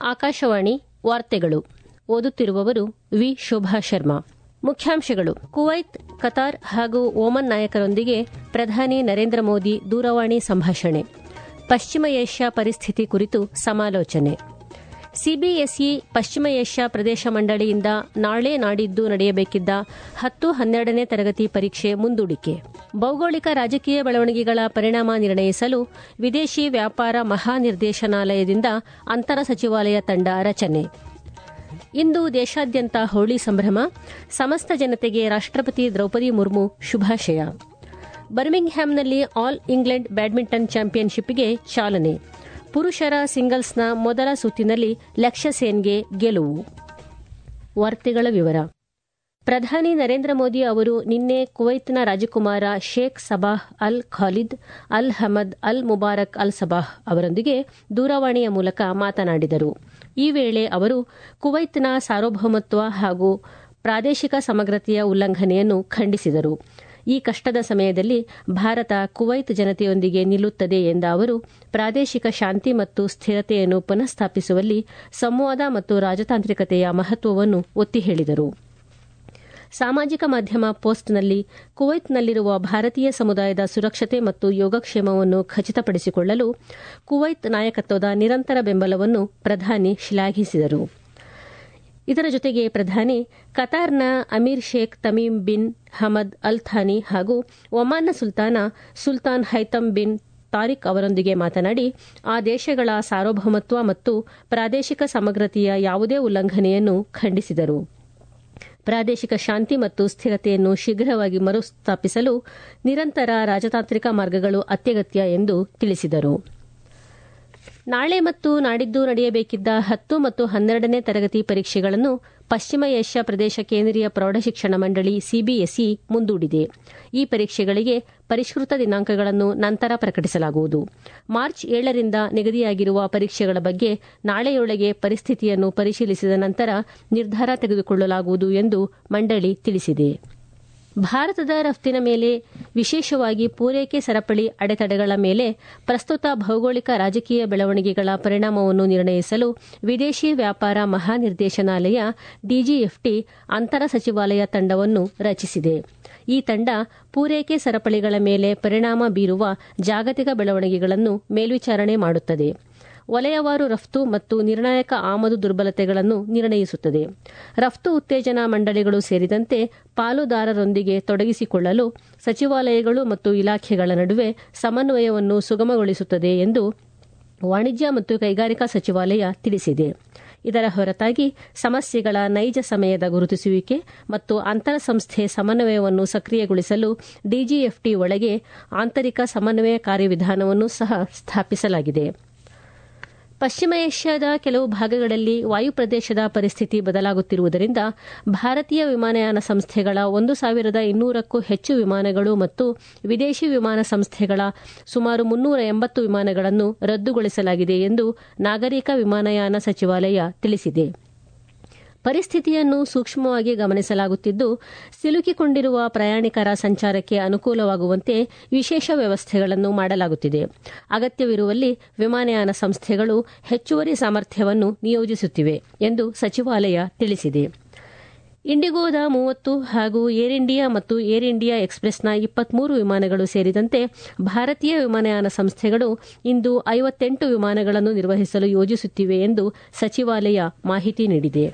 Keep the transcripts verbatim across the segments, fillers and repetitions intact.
ಆಕಾಶವಾಣಿ ವಾರ್ತೆಗಳು. ಓದುತ್ತಿರುವವರು ವಿ ಶೋಭಾ ಶರ್ಮಾ. ಮುಖ್ಯಾಂಶಗಳು. ಕುವೈತ್, ಕತಾರ್ ಹಾಗೂ ಓಮನ್ ನಾಯಕರೊಂದಿಗೆ ಪ್ರಧಾನಿ ನರೇಂದ್ರ ಮೋದಿ ದೂರವಾಣಿ ಸಂಭಾಷಣೆ. ಪಶ್ಚಿಮ ಏಷ್ಯಾ ಪರಿಸ್ಥಿತಿ ಕುರಿತು ಸಮಾಲೋಚನೆ. ಸಿಬಿಎಸ್ಇ ಪಶ್ಚಿಮ ಏಷ್ಯಾ ಪ್ರದೇಶ ಮಂಡಳಿಯಿಂದ ನಾಳೆ ನಾಡಿದ್ದು ನಡೆಯಬೇಕಿದ್ದ ಹತ್ತು ಹನ್ನೆರಡನೇ ತರಗತಿ ಪರೀಕ್ಷೆ ಮುಂದೂಡಿಕೆ. ಭೌಗೋಳಿಕ ರಾಜಕೀಯ ಬೆಳವಣಿಗೆಗಳ ಪರಿಣಾಮ ನಿರ್ಣಯಿಸಲು ವಿದೇಶಿ ವ್ಯಾಪಾರ ಮಹಾನಿರ್ದೇಶನಾಲಯದಿಂದ ಅಂತರ ಸಚಿವಾಲಯ ತಂಡ ರಚನೆ. ಇಂದು ದೇಶಾದ್ಯಂತ ಹೋಳಿ ಸಂಭ್ರಮ. ಸಮಸ್ತ ಜನತೆಗೆ ರಾಷ್ಟ್ರಪತಿ ದ್ರೌಪದಿ ಮುರ್ಮು ಶುಭಾಶಯ. ಬರ್ಮಿಂಗ್ಹ್ಯಾಮ್ನಲ್ಲಿ ಆಲ್ ಇಂಗ್ಲೆಂಡ್ ಬ್ಯಾಡ್ಮಿಂಟನ್ ಚಾಂಪಿಯನ್ಶಿಪ್ಗೆ ಚಾಲನೆ. ಪುರುಷರ ಸಿಂಗಲ್ಸ್ನ ಮೊದಲ ಸುತ್ತಿನಲ್ಲಿ ಲಕ್ಷ್ಯ ಸೇನ್ಗೆ ಗೆಲುವು. ವಾರ್ತೆಗಳ ವಿವರ. ಪ್ರಧಾನಿ ನರೇಂದ್ರ ಮೋದಿ ಅವರು ನಿನ್ನೆ ಕುವೈತ್ನ ರಾಜಕುಮಾರ ಶೇಖ್ ಸಬಾಹ್ ಅಲ್ ಖಾಲಿದ್ ಅಲ್ ಹಮದ್ ಅಲ್ ಮುಬಾರಕ್ ಅಲ್ ಸಬಾಹ್ ಅವರೊಂದಿಗೆ ದೂರವಾಣಿಯ ಮೂಲಕ ಮಾತನಾಡಿದರು. ಈ ವೇಳೆ ಅವರು ಕುವೈತ್ನ ಸಾರ್ವಭೌಮತ್ವ ಹಾಗೂ ಪ್ರಾದೇಶಿಕ ಸಮಗ್ರತೆಯ ಉಲ್ಲಂಘನೆಯನ್ನು ಖಂಡಿಸಿದರು. ಈ ಕಷ್ಟದ ಸಮಯದಲ್ಲಿ ಭಾರತ ಕುವೈತ್ ಜನತೆಯೊಂದಿಗೆ ನಿಲ್ಲುತ್ತದೆ ಎಂದ ಅವರು ಪ್ರಾದೇಶಿಕ ಶಾಂತಿ ಮತ್ತು ಸ್ಥಿರತೆಯನ್ನು ಪುನಃಸ್ಥಾಪಿಸುವಲ್ಲಿ ಸಂವಾದ ಮತ್ತು ರಾಜತಾಂತ್ರಿಕತೆಯ ಮಹತ್ವವನ್ನು ಒತ್ತಿ ಹೇಳಿದರು. ಸಾಮಾಜಿಕ ಮಾಧ್ಯಮ ಪೋಸ್ಟ್ನಲ್ಲಿ ಕುವೈತ್ನಲ್ಲಿರುವ ಭಾರತೀಯ ಸಮುದಾಯದ ಸುರಕ್ಷತೆ ಮತ್ತು ಯೋಗಕ್ಷೇಮವನ್ನು ಖಚಿತಪಡಿಸಿಕೊಳ್ಳಲು ಕುವೈತ್ ನಾಯಕತ್ವದ ನಿರಂತರ ಬೆಂಬಲವನ್ನು ಪ್ರಧಾನಿ ಶ್ಲಾಘಿಸಿದರು. ಇದರ ಜೊತೆಗೆ ಪ್ರಧಾನಿ ಕತಾರ್ನ ಅಮೀರ್ Sheikh Tamim bin Hamad Al Thani ಹಾಗೂ ಒಮಾನ್ನ ಸುಲ್ತಾನ ಸುಲ್ತಾನ್ ಹೈತಮ್ ಬಿನ್ ತಾರಿಕ್ ಅವರೊಂದಿಗೆ ಮಾತನಾಡಿ ಆ ದೇಶಗಳ ಸಾರ್ವಭೌಮತ್ವ ಮತ್ತು ಪ್ರಾದೇಶಿಕ ಸಮಗ್ರತೆಯ ಯಾವುದೇ ಉಲ್ಲಂಘನೆಯನ್ನು ಖಂಡಿಸಿದರು. ಪ್ರಾದೇಶಿಕ ಶಾಂತಿ ಮತ್ತು ಸ್ಥಿರತೆಯನ್ನು ಶೀಘ್ರವಾಗಿ ಮರುಸ್ಥಾಪಿಸಲು ನಿರಂತರ ರಾಜತಾಂತ್ರಿಕ ಮಾರ್ಗಗಳು ಅತ್ಯಗತ್ಯ ಎಂದು ತಿಳಿಸಿದರು. ನಾಳೆ ಮತ್ತು ನಾಡಿದ್ದು ನಡೆಯಬೇಕಿದ್ದ ಹತ್ತು ಮತ್ತು ಹನ್ನೆರಡನೇ ತರಗತಿ ಪರೀಕ್ಷೆಗಳನ್ನು ಪಶ್ಚಿಮ ಏಷ್ಯಾ ಪ್ರದೇಶ ಕೇಂದ್ರೀಯ ಪ್ರೌಢಶಿಕ್ಷಣ ಮಂಡಳಿ ಸಿಬಿಎಸ್ಇ ಮುಂದೂಡಿದೆ. ಈ ಪರೀಕ್ಷೆಗಳಿಗೆ ಪರಿಷ್ಕೃತ ದಿನಾಂಕಗಳನ್ನು ನಂತರ ಪ್ರಕಟಿಸಲಾಗುವುದು. ಮಾರ್ಚ್ ಏಳರಿಂದ ನಿಗದಿಯಾಗಿರುವ ಪರೀಕ್ಷೆಗಳ ಬಗ್ಗೆ ನಾಳೆಯೊಳಗೆ ಪರಿಸ್ಥಿತಿಯನ್ನು ಪರಿಶೀಲಿಸಿದ ನಂತರ ನಿರ್ಧಾರ ತೆಗೆದುಕೊಳ್ಳಲಾಗುವುದು ಎಂದು ಮಂಡಳಿ ತಿಳಿಸಿದೆ. ಭಾರತದ ರಫ್ತಿನ ಮೇಲೆ, ವಿಶೇಷವಾಗಿ ಪೂರೈಕೆ ಸರಪಳಿ ಅಡೆತಡೆಗಳ ಮೇಲೆ ಪ್ರಸ್ತುತ ಭೌಗೋಳಿಕ ರಾಜಕೀಯ ಬೆಳವಣಿಗೆಗಳ ಪರಿಣಾಮವನ್ನು ನಿರ್ಣಯಿಸಲು ವಿದೇಶಿ ವ್ಯಾಪಾರ ಮಹಾನಿರ್ದೇಶನಾಲಯ ಡಿಜಿಎಫ್ಟಿ ಅಂತರ ಸಚಿವಾಲಯ ತಂಡವನ್ನು ರಚಿಸಿದೆ. ಈ ತಂಡ ಪೂರೈಕೆ ಸರಪಳಿಗಳ ಮೇಲೆ ಪರಿಣಾಮ ಬೀರುವ ಜಾಗತಿಕ ಬೆಳವಣಿಗೆಗಳನ್ನು ಮೇಲ್ವಿಚಾರಣೆ ಮಾಡುತ್ತದೆ, ವಲಯವಾರು ರಫ್ತು ಮತ್ತು ನಿರ್ಣಾಯಕ ಆಮದು ದುರ್ಬಲತೆಗಳನ್ನು ನಿರ್ಣಯಿಸುತ್ತದೆ. ರಫ್ತು ಉತ್ತೇಜನಾ ಮಂಡಳಿಗಳು ಸೇರಿದಂತೆ ಪಾಲುದಾರರೊಂದಿಗೆ ತೊಡಗಿಸಿಕೊಳ್ಳಲು ಸಚಿವಾಲಯಗಳು ಮತ್ತು ಇಲಾಖೆಗಳ ನಡುವೆ ಸಮನ್ವಯವನ್ನು ಸುಗಮಗೊಳಿಸುತ್ತದೆ ಎಂದು ವಾಣಿಜ್ಯ ಮತ್ತು ಕೈಗಾರಿಕಾ ಸಚಿವಾಲಯ ತಿಳಿಸಿದೆ. ಇದರ ಹೊರತಾಗಿ ಸಮಸ್ಯೆಗಳ ನೈಜ ಸಮಯದ ಗುರುತಿಸುವಿಕೆ ಮತ್ತು ಅಂತರ ಸಂಸ್ಥೆ ಸಮನ್ವಯವನ್ನು ಸಕ್ರಿಯಗೊಳಿಸಲು ಡಿಜಿಎಫ್ಟಿ ಒಳಗೆ ಆಂತರಿಕ ಸಮನ್ವಯ ಕಾರ್ಯವಿಧಾನವನ್ನು ಸಹ ಸ್ಥಾಪಿಸಲಾಗಿದೆ. ಪಶ್ಚಿಮ ಏಷ್ಯಾದ ಕೆಲವು ಭಾಗಗಳಲ್ಲಿ ವಾಯುಪ್ರದೇಶದ ಪರಿಸ್ಥಿತಿ ಬದಲಾಗುತ್ತಿರುವುದರಿಂದ ಭಾರತೀಯ ವಿಮಾನಯಾನ ಸಂಸ್ಥೆಗಳ ಒಂದು ಸಾವಿರದ ಇನ್ನೂರಕ್ಕೂ ಹೆಚ್ಚು ವಿಮಾನಗಳು ಮತ್ತು ವಿದೇಶಿ ವಿಮಾನ ಸಂಸ್ಥೆಗಳ ಸುಮಾರು ಮುನ್ನೂರ ಎಂಬತ್ತು ವಿಮಾನಗಳನ್ನು ರದ್ದುಗೊಳಿಸಲಾಗಿದೆ ಎಂದು ನಾಗರಿಕ ವಿಮಾನಯಾನ ಸಚಿವಾಲಯ ತಿಳಿಸಿದೆ. ಪರಿಸ್ಥಿತಿಯನ್ನು ಸೂಕ್ಷ್ಮವಾಗಿ ಗಮನಿಸಲಾಗುತ್ತಿದ್ದು, ಸಿಲುಕಿಕೊಂಡಿರುವ ಪ್ರಯಾಣಿಕರ ಸಂಚಾರಕ್ಕೆ ಅನುಕೂಲವಾಗುವಂತೆ ವಿಶೇಷ ವ್ಯವಸ್ಥೆಗಳನ್ನು ಮಾಡಲಾಗುತ್ತಿದೆ. ಅಗತ್ಯವಿರುವಲ್ಲಿ ವಿಮಾನಯಾನ ಸಂಸ್ಥೆಗಳು ಹೆಚ್ಚುವರಿ ಸಾಮರ್ಥ್ಯವನ್ನು ನಿಯೋಜಿಸುತ್ತಿವೆ ಎಂದು ಸಚಿವಾಲಯ ತಿಳಿಸಿದೆ. ಇಂಡಿಗೋದ ಮೂವತ್ತು ಹಾಗೂ ಏರ್ ಇಂಡಿಯಾ ಮತ್ತು ಏರ್ ಇಂಡಿಯಾ ಎಕ್ಸ್ಪ್ರೆಸ್ನ ಇಪ್ಪತ್ಮೂರು ವಿಮಾನಗಳು ಸೇರಿದಂತೆ ಭಾರತೀಯ ವಿಮಾನಯಾನ ಸಂಸ್ಥೆಗಳು ಇಂದು ಐವತ್ತೆಂಟು ವಿಮಾನಗಳನ್ನು ನಿರ್ವಹಿಸಲು ಯೋಜಿಸುತ್ತಿವೆ ಎಂದು ಸಚಿವಾಲಯ ಮಾಹಿತಿ ನೀಡಿದೆ.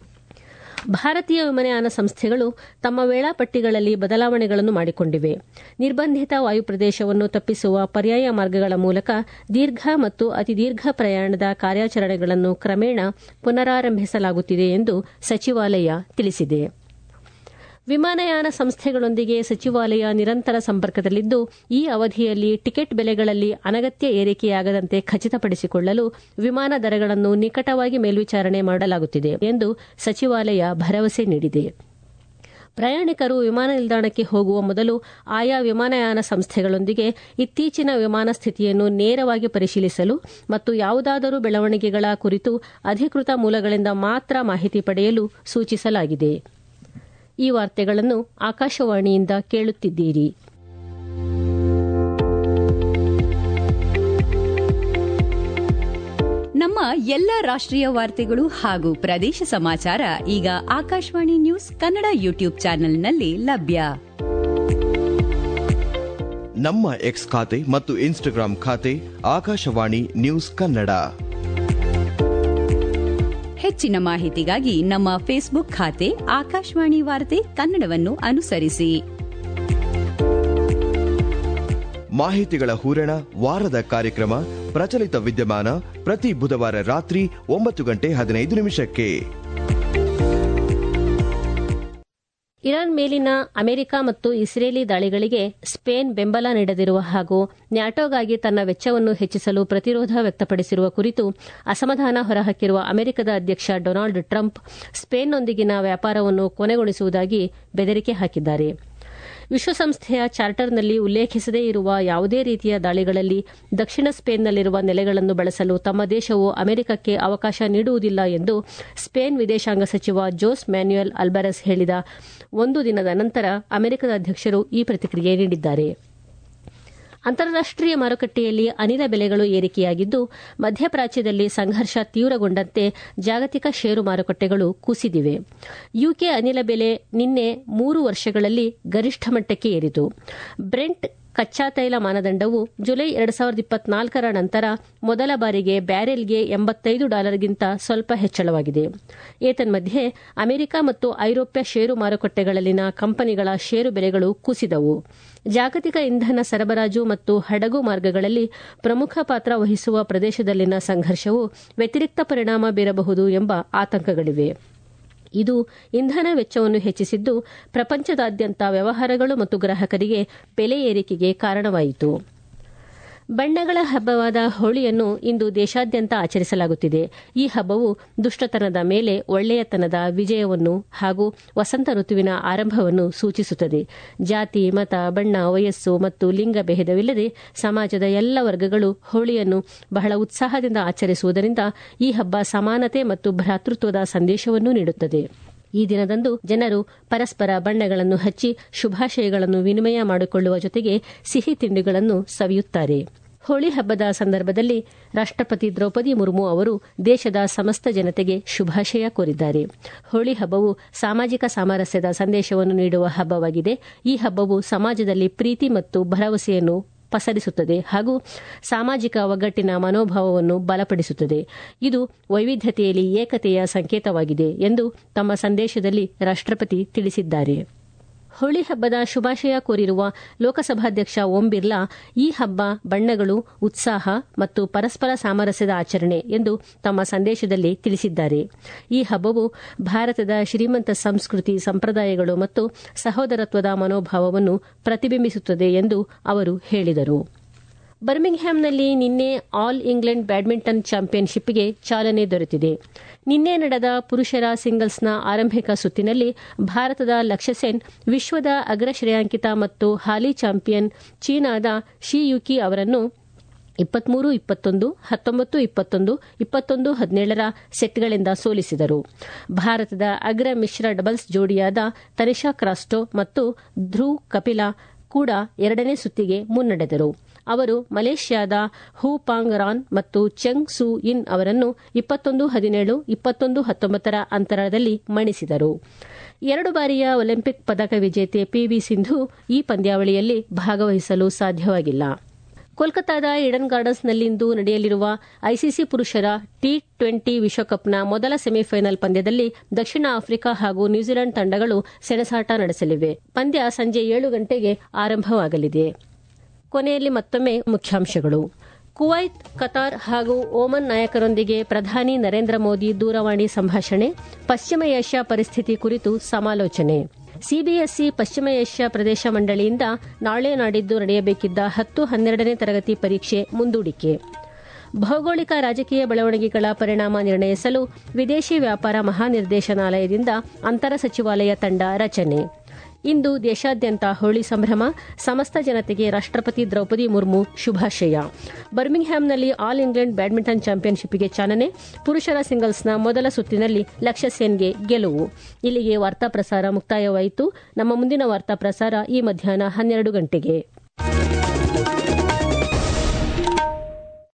ಭಾರತೀಯ ವಿಮಾನಯಾನ ಸಂಸ್ಥೆಗಳು ತಮ್ಮ ವೇಳಾಪಟ್ಟಿಗಳಲ್ಲಿ ಬದಲಾವಣೆಗಳನ್ನು ಮಾಡಿಕೊಂಡಿವೆ. ನಿರ್ಬಂಧಿತ ವಾಯುಪ್ರದೇಶವನ್ನು ತಪ್ಪಿಸುವ ಪರ್ಯಾಯ ಮಾರ್ಗಗಳ ಮೂಲಕ ದೀರ್ಘ ಮತ್ತು ಅತಿ ದೀರ್ಘ ಪ್ರಯಾಣದ ಕಾರ್ಯಾಚರಣೆಗಳನ್ನು ಕ್ರಮೇಣ ಪುನರಾರಂಭಿಸಲಾಗುತ್ತಿದೆ ಎಂದು ಸಚಿವಾಲಯ ತಿಳಿಸಿದೆ. ವಿಮಾನಯಾನ ಸಂಸ್ಥೆಗಳೊಂದಿಗೆ ಸಚಿವಾಲಯ ನಿರಂತರ ಸಂಪರ್ಕದಲ್ಲಿದ್ದು, ಈ ಅವಧಿಯಲ್ಲಿ ಟಿಕೆಟ್ ಬೆಲೆಗಳಲ್ಲಿ ಅನಗತ್ಯ ಏರಿಕೆಯಾಗದಂತೆ ಖಚಿತಪಡಿಸಿಕೊಳ್ಳಲು ವಿಮಾನ ದರಗಳನ್ನು ನಿಕಟವಾಗಿ ಮೇಲ್ವಿಚಾರಣೆ ಮಾಡಲಾಗುತ್ತಿದೆ ಎಂದು ಸಚಿವಾಲಯ ಭರವಸೆ ನೀಡಿದೆ. ಪ್ರಯಾಣಿಕರು ವಿಮಾನ ನಿಲ್ದಾಣಕ್ಕೆ ಹೋಗುವ ಮೊದಲು ಆಯಾ ವಿಮಾನಯಾನ ಸಂಸ್ಥೆಗಳೊಂದಿಗೆ ಇತ್ತೀಚಿನ ವಿಮಾನ ಸ್ಥಿತಿಯನ್ನು ನೇರವಾಗಿ ಪರಿಶೀಲಿಸಲು ಮತ್ತು ಯಾವುದಾದರೂ ಬೆಳವಣಿಗೆಗಳ ಕುರಿತು ಅಧಿಕೃತ ಮೂಲಗಳಿಂದ ಮಾತ್ರ ಮಾಹಿತಿ ಪಡೆಯಲು ಸೂಚಿಸಲಾಗಿದೆ. ಈ ವಾರ್ತೆಗಳನ್ನು ಆಕಾಶವಾಣಿಯಿಂದ ಕೇಳುತ್ತಿದ್ದೀರಿ. ನಮ್ಮ ಎಲ್ಲ ರಾಷ್ಟ್ರೀಯ ವಾರ್ತೆಗಳು ಹಾಗೂ ಪ್ರದೇಶ ಸಮಾಚಾರ ಈಗ ಆಕಾಶವಾಣಿ ನ್ಯೂಸ್ ಕನ್ನಡ ಯೂಟ್ಯೂಬ್ ಚಾನೆಲ್ನಲ್ಲಿ ಲಭ್ಯ. ನಮ್ಮ ಎಕ್ಸ್ ಖಾತೆ ಮತ್ತು ಇನ್ಸ್ಟಾಗ್ರಾಂ ಖಾತೆ ಆಕಾಶವಾಣಿ ನ್ಯೂಸ್ ಕನ್ನಡ. ಹೆಚ್ಚಿನ ಮಾಹಿತಿಗಾಗಿ ನಮ್ಮ ಫೇಸ್ಬುಕ್ ಖಾತೆ ಆಕಾಶವಾಣಿ ವಾರ್ತೆ ಕನ್ನಡವನ್ನು ಅನುಸರಿಸಿ. ಮಾಹಿತಿಗಳ ಹೂರಣ, ವಾರದ ಕಾರ್ಯಕ್ರಮ, ಪ್ರಚಲಿತ ವಿದ್ಯಮಾನ ಪ್ರತಿ ಬುಧವಾರ ರಾತ್ರಿ ಒಂಬತ್ತು ಗಂಟೆ ಹದಿನೈದು ನಿಮಿಷಕ್ಕೆ. ಇರಾನ್ ಮೇಲಿನ ಅಮೆರಿಕ ಮತ್ತು ಇಸ್ರೇಲಿ ದಾಳಿಗಳಿಗೆ ಸ್ಪೇನ್ ಬೆಂಬಲ ನೀಡದಿರುವ ಹಾಗೂ ನ್ಯಾಟೋಗಾಗಿ ತನ್ನ ವೆಚ್ಚವನ್ನು ಹೆಚ್ಚಿಸಲು ಪ್ರತಿರೋಧ ವ್ಯಕ್ತಪಡಿಸಿರುವ ಕುರಿತು ಅಸಮಾಧಾನ ಹೊರಹಾಕಿರುವ ಅಮೆರಿಕದ ಅಧ್ಯಕ್ಷ ಡೊನಾಲ್ಡ್ ಟ್ರಂಪ್ ಸ್ಪೇನ್ನೊಂದಿಗಿನ ವ್ಯಾಪಾರವನ್ನು ಕೊನೆಗೊಳಿಸುವುದಾಗಿ ಬೆದರಿಕೆ ಹಾಕಿದ್ದಾರೆ. ವಿಶ್ವಸಂಸ್ಥೆಯ ಚಾರ್ಟರ್ನಲ್ಲಿ ಉಲ್ಲೇಖಿಸದೇ ಇರುವ ಯಾವುದೇ ರೀತಿಯ ದಾಳಿಗಳಲ್ಲಿ ದಕ್ಷಿಣ ಸ್ಪೇನ್ನಲ್ಲಿರುವ ನೆಲೆಗಳನ್ನು ಬಳಸಲು ತಮ್ಮ ದೇಶವು ಅಮೆರಿಕಕ್ಕೆ ಅವಕಾಶ ನೀಡುವುದಿಲ್ಲ ಎಂದು ಸ್ಪೇನ್ ವಿದೇಶಾಂಗ ಸಚಿವ ಜೋಸ್ ಮ್ಯಾನ್ಯುಯಲ್ ಅಲ್ಬಾರೆಸ್ ಹೇಳಿದ ಒಂದು ದಿನದ ನಂತರ ಅಮೆರಿಕದ ಅಧ್ಯಕ್ಷರು ಈ ಪ್ರತಿಕ್ರಿಯೆ ನೀಡಿದ್ದಾರೆ. ಅಂತಾರಾಷ್ಟೀಯ ಮಾರುಕಟ್ಟೆಯಲ್ಲಿ ಅನಿಲ ಬೆಲೆಗಳು ಏರಿಕೆಯಾಗಿದ್ದು, ಮಧ್ಯಪ್ರಾಚ್ಯದಲ್ಲಿ ಸಂಘರ್ಷ ತೀವ್ರಗೊಂಡಂತೆ ಜಾಗತಿಕ ಷೇರು ಮಾರುಕಟ್ಟೆಗಳು ಕುಸಿದಿವೆ. ಯುಕೆ ಅನಿಲ ಬೆಲೆ ನಿನ್ನೆ ಮೂರು ವರ್ಷಗಳಲ್ಲಿ ಗರಿಷ್ಠ ಮಟ್ಟಕ್ಕೆ ಏರಿತು. ಬ್ರೆಂಟ್ ಕಚ್ಚಾ ತೈಲ ಮಾನದಂಡವು ಜುಲೈ ಎರಡು ಸಾವಿರದ ಇಪ್ಪತ್ನಾಲ್ಕರ ನಂತರ ಮೊದಲ ಬಾರಿಗೆ ಬ್ಯಾರೆಲ್ಗೆ ಎಂಬತ್ತೈದು ಡಾಲರ್ಗಿಂತ ಸ್ವಲ್ಪ ಹೆಚ್ಚಳವಾಗಿದೆ. ಏತನ್ಮಧ್ಯೆ ಅಮೆರಿಕ ಮತ್ತು ಐರೋಪ್ಯ ಷೇರು ಮಾರುಕಟ್ಟೆಗಳಲ್ಲಿನ ಕಂಪನಿಗಳ ಷೇರು ಬೆಲೆಗಳು ಕುಸಿದವು. ಜಾಗತಿಕ ಇಂಧನ ಸರಬರಾಜು ಮತ್ತು ಹಡಗು ಮಾರ್ಗಗಳಲ್ಲಿ ಪ್ರಮುಖ ಪಾತ್ರ ವಹಿಸುವ ಪ್ರದೇಶದಲ್ಲಿನ ಸಂಘರ್ಷವು ವ್ಯತಿರಿಕ್ತ ಪರಿಣಾಮ ಬೀರಬಹುದು ಎಂಬ ಆತಂಕಗಳಿವೆ. ಇದು ಇಂಧನ ವೆಚ್ಚವನ್ನು ಹೆಚ್ಚಿಸಿದ್ದು, ಪ್ರಪಂಚದಾದ್ಯಂತ ವ್ಯವಹಾರಗಳು ಮತ್ತು ಗ್ರಾಹಕರಿಗೆ ಬೆಲೆ ಏರಿಕೆಗೆ ಕಾರಣವಾಯಿತು. ಬಣ್ಣಗಳ ಹಬ್ಬವಾದ ಹೋಳಿಯನ್ನು ಇಂದು ದೇಶಾದ್ಯಂತ ಆಚರಿಸಲಾಗುತ್ತಿದೆ. ಈ ಹಬ್ಬವು ದುಷ್ಟತನದ ಮೇಲೆ ಒಳ್ಳೆಯತನದ ವಿಜಯವನ್ನು ಹಾಗೂ ವಸಂತ ಋತುವಿನ ಆರಂಭವನ್ನು ಸೂಚಿಸುತ್ತದೆ. ಜಾತಿ, ಮತ, ಬಣ್ಣ, ವಯಸ್ಸು ಮತ್ತು ಲಿಂಗ ಭೇದವಿಲ್ಲದೆ ಸಮಾಜದ ಎಲ್ಲ ವರ್ಗಗಳು ಹೋಳಿಯನ್ನು ಬಹಳ ಉತ್ಸಾಹದಿಂದ ಆಚರಿಸುವುದರಿಂದ ಈ ಹಬ್ಬ ಸಮಾನತೆ ಮತ್ತು ಭ್ರಾತೃತ್ವದ ಸಂದೇಶವನ್ನು ನೀಡುತ್ತದೆ. ಈ ದಿನದಂದು ಜನರು ಪರಸ್ಪರ ಬಣ್ಣಗಳನ್ನು ಹಚ್ಚಿ ಶುಭಾಶಯಗಳನ್ನು ವಿನಿಮಯ ಮಾಡಿಕೊಳ್ಳುವ ಜೊತೆಗೆ ಸಿಹಿ ತಿಂಡಿಗಳನ್ನು ಸವಿಯುತ್ತಾರೆ. ಹೋಳಿ ಹಬ್ಬದ ಸಂದರ್ಭದಲ್ಲಿ ರಾಷ್ಟ್ರಪತಿ ದ್ರೌಪದಿ ಮುರ್ಮು ಅವರು ದೇಶದ ಸಮಸ್ತ ಜನತೆಗೆ ಶುಭಾಶಯ ಕೋರಿದ್ದಾರೆ. ಹೋಳಿ ಹಬ್ಬವು ಸಾಮಾಜಿಕ ಸಾಮರಸ್ಯದ ಸಂದೇಶವನ್ನು ನೀಡುವ ಹಬ್ಬವಾಗಿದೆ. ಈ ಹಬ್ಬವು ಸಮಾಜದಲ್ಲಿ ಪ್ರೀತಿ ಮತ್ತು ಭರವಸೆಯನ್ನು ಪಸರಿಸುತ್ತದೆ ಹಾಗೂ ಸಾಮಾಜಿಕ ಒಗ್ಗಟ್ಟಿನ ಮನೋಭಾವವನ್ನು ಬಲಪಡಿಸುತ್ತದೆ. ಇದು ವೈವಿಧ್ಯತೆಯಲ್ಲಿ ಏಕತೆಯ ಸಂಕೇತವಾಗಿದೆ ಎಂದು ತಮ್ಮ ಸಂದೇಶದಲ್ಲಿ ರಾಷ್ಟ್ರಪತಿ ತಿಳಿಸಿದ್ದಾರೆ. ಹೋಳಿ ಹಬ್ಬದ ಶುಭಾಶಯ ಕೋರಿರುವ ಲೋಕಸಭಾಧ್ಯಕ್ಷ ಓಂ ಬಿರ್ಲಾ, ಈ ಹಬ್ಬ ಬಣ್ಣಗಳು, ಉತ್ಸಾಹ ಮತ್ತು ಪರಸ್ಪರ ಸಾಮರಸ್ಯದ ಆಚರಣೆ ಎಂದು ತಮ್ಮ ಸಂದೇಶದಲ್ಲಿ ತಿಳಿಸಿದ್ದಾರೆ. ಈ ಹಬ್ಬವು ಭಾರತದ ಶ್ರೀಮಂತ ಸಂಸ್ಕೃತಿ, ಸಂಪ್ರದಾಯಗಳು ಮತ್ತು ಸಹೋದರತ್ವದ ಮನೋಭಾವವನ್ನು ಪ್ರತಿಬಿಂಬಿಸುತ್ತದೆ ಎಂದು ಅವರು ಹೇಳಿದರು. ಬರ್ಮಿಂಗ್ಹ್ಯಾಮ್ನಲ್ಲಿ ನಿನ್ನೆ ಆಲ್ ಇಂಗ್ಲೆಂಡ್ ಬ್ಯಾಡ್ಮಿಂಟನ್ ಚಾಂಪಿಯನ್ಶಿಪ್ಗೆ ಚಾಲನೆ ದೊರೆತಿದೆ. ನಿನ್ನೆ ನಡೆದ ಪುರುಷರ ಸಿಂಗಲ್ಸ್ನ ಆರಂಭಿಕ ಸುತ್ತಿನಲ್ಲಿ ಭಾರತದ ಲಕ್ಷ್ಯ ಸೆನ್ ವಿಶ್ವದ ಅಗ್ರ ಶ್ರೇಯಾಂಕಿತ ಮತ್ತು ಹಾಲಿ ಚಾಂಪಿಯನ್ ಚೀನಾದ ಶಿ ಯುಕಿ ಅವರನ್ನು ಇಪ್ಪತ್ಮೂರು ಇಪ್ಪತ್ತೊಂದು, ಹತ್ತೊಂಬತ್ತು ಇಪ್ಪತ್ತೊಂದು, ಇಪ್ಪತ್ತೊಂದು ಹದಿನೇಳರ ಸೆಟ್ಗಳಿಂದ ಸೋಲಿಸಿದರು. ಭಾರತದ ಅಗ್ರ ಮಿಶ್ರ ಡಬಲ್ಸ್ ಜೋಡಿಯಾದ ತನಿಷಾ ಕ್ರಾಸ್ಟೋ ಮತ್ತು ಧ್ರುವ್ ಕಪಿಲಾ ಕೂಡ ಎರಡನೇ ಸುತ್ತಿಗೆ ಮುನ್ನಡೆದರು. ಅವರು ಮಲೇಷ್ಯಾದ ಹೂ ಪಾಂಗ್ ರಾನ್ ಮತ್ತು ಚೆಂಗ್ ಸೂ ಇನ್ ಅವರನ್ನು ಇಪ್ಪತ್ತೊಂದು ಹದಿನೇಳು, ಇಪ್ಪತ್ತೊಂದು ಹತ್ತೊಂಬತ್ತರ ಅಂತರದಲ್ಲಿ ಮಣಿಸಿದರು. ಎರಡು ಬಾರಿಯ ಒಲಿಂಪಿಕ್ ಪದಕ ವಿಜೇತೆ ಪಿವಿ ಸಿಂಧು ಈ ಪಂದ್ಯಾವಳಿಯಲ್ಲಿ ಭಾಗವಹಿಸಲು ಸಾಧ್ಯವಾಗಿಲ್ಲ. ಕೋಲ್ಕತಾದ ಈಡನ್ ಗಾರ್ಡನ್ಸ್ನಲ್ಲಿಂದು ನಡೆಯಲಿರುವ ಐಸಿಸಿ ಪುರುಷರ ಟಿ ಟ್ವೆಂಟಿ ವಿಶ್ವಕಪ್ನ ಮೊದಲ ಸೆಮಿಫೈನಲ್ ಪಂದ್ಯದಲ್ಲಿ ದಕ್ಷಿಣ ಆಫ್ರಿಕಾ ಹಾಗೂ ನ್ಯೂಜಿಲೆಂಡ್ ತಂಡಗಳು ಸೆಣಸಾಟ ನಡೆಸಲಿವೆ. ಪಂದ್ಯ ಸಂಜೆ ಏಳು ಗಂಟೆಗೆ ಆರಂಭವಾಗಲಿದೆ. ಕೊನೆಯಲ್ಲಿ ಮತ್ತೊಮ್ಮೆ ಮುಖ್ಯಾಂಶಗಳು. ಕುವೈತ್, ಕತಾರ್ ಹಾಗೂ ಓಮನ್ ನಾಯಕರೊಂದಿಗೆ ಪ್ರಧಾನಿ ನರೇಂದ್ರ ಮೋದಿ ದೂರವಾಣಿ ಸಂಭಾಷಣೆ, ಪಶ್ಚಿಮ ಏಷ್ಯಾ ಪರಿಸ್ಥಿತಿ ಕುರಿತು ಸಮಾಲೋಚನೆ. ಸಿಬಿಎಸ್ಇ ಪಶ್ಚಿಮ ಏಷ್ಯಾ ಪ್ರದೇಶ ಮಂಡಳಿಯಿಂದ ನಾಳೆ ನಾಡಿದ್ದು ನಡೆಯಬೇಕಿದ್ದ ಹತ್ತು ಹನ್ನೆರಡನೇ ತರಗತಿ ಪರೀಕ್ಷೆ ಮುಂದೂಡಿಕೆ. ಭೌಗೋಳಿಕ ರಾಜಕೀಯ ಬೆಳವಣಿಗೆಗಳ ಪರಿಣಾಮ ನಿರ್ಣಯಿಸಲು ವಿದೇಶಿ ವ್ಯಾಪಾರ ಮಹಾನಿರ್ದೇಶನಾಲಯದಿಂದ ಅಂತರ ಸಚಿವಾಲಯ ತಂಡ ರಚನೆ. ಇಂದು ದೇಶಾದ್ಯಂತ ಹೋಳಿ ಸಂಭ್ರಮ, ಸಮಸ್ತ ಜನತೆಗೆ ರಾಷ್ಟ್ರಪತಿ ದ್ರೌಪದಿ ಮುರ್ಮು ಶುಭಾಶಯ. ಬರ್ಮಿಂಗ್ಹ್ಯಾಮ್ನಲ್ಲಿ ಆಲ್ ಇಂಗ್ಲೆಂಡ್ ಬ್ಯಾಡ್ಮಿಂಟನ್ ಚಾಂಪಿಯನ್ಶಿಪ್ಗೆ ಚಾಲನೆ, ಪುರುಷರ ಸಿಂಗಲ್ಸ್ನ ಮೊದಲ ಸುತ್ತಿನಲ್ಲಿ ಲಕ್ಷ್ಯ ಸೆನ್ಗೆ ಗೆಲುವು. ಇಲ್ಲಿಗೆ ವಾರ್ತಾ ಪ್ರಸಾರ ಮುಕ್ತಾಯವಾಯಿತು. ನಮ್ಮ ಮುಂದಿನ ವಾರ್ತಾ ಪ್ರಸಾರ ಈ ಮಧ್ಯಾಹ್ನ ಹನ್ನೆರಡು ಗಂಟೆಗೆ.